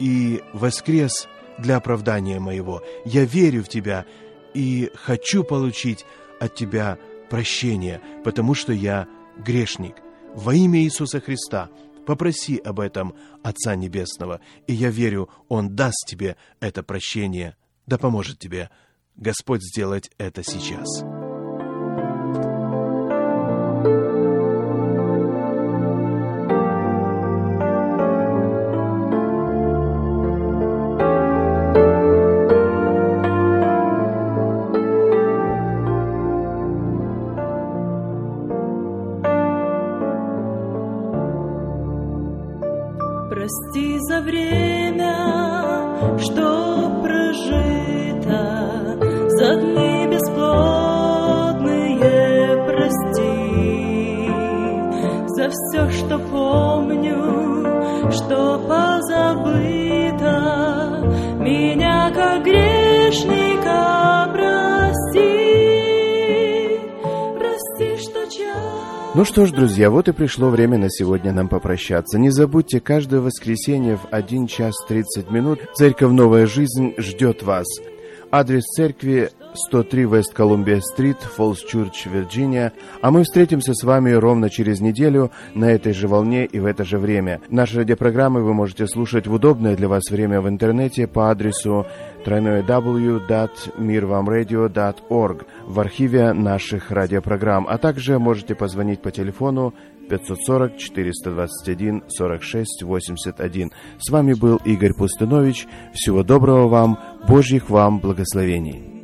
и воскрес для оправдания моего. Я верю в Тебя и хочу получить от Тебя прощение, потому что я грешник. Во имя Иисуса Христа попроси об этом Отца Небесного, и я верю, Он даст тебе это прощение, да поможет тебе Господь сделать это сейчас». Прости за время, что прожито, за дни бесплодные прости, за все, что помню, что позабыто, меня как грешника прости, прости, что часто. Ну что ж, друзья, вот и пришло время на сегодня нам попрощаться. Не забудьте, каждое воскресенье в один час тридцать минут Церковь «Новая жизнь» ждет вас. Адрес церкви сто три West Columbia Street, Falls Church, Вирджиния. А мы встретимся с вами ровно через неделю на этой же волне и в это же время. Наши радиопрограммы вы можете слушать в удобное для вас время в интернете по адресу дабл ю дабл ю дабл ю точка мир вам радио точка орг в архиве наших радиопрограмм. А также можете позвонить по телефону пятьсот сорок четыреста двадцать один сорок шесть восемьдесят один. С вами был Игорь Пустынович. Всего доброго вам, Божьих вам благословений.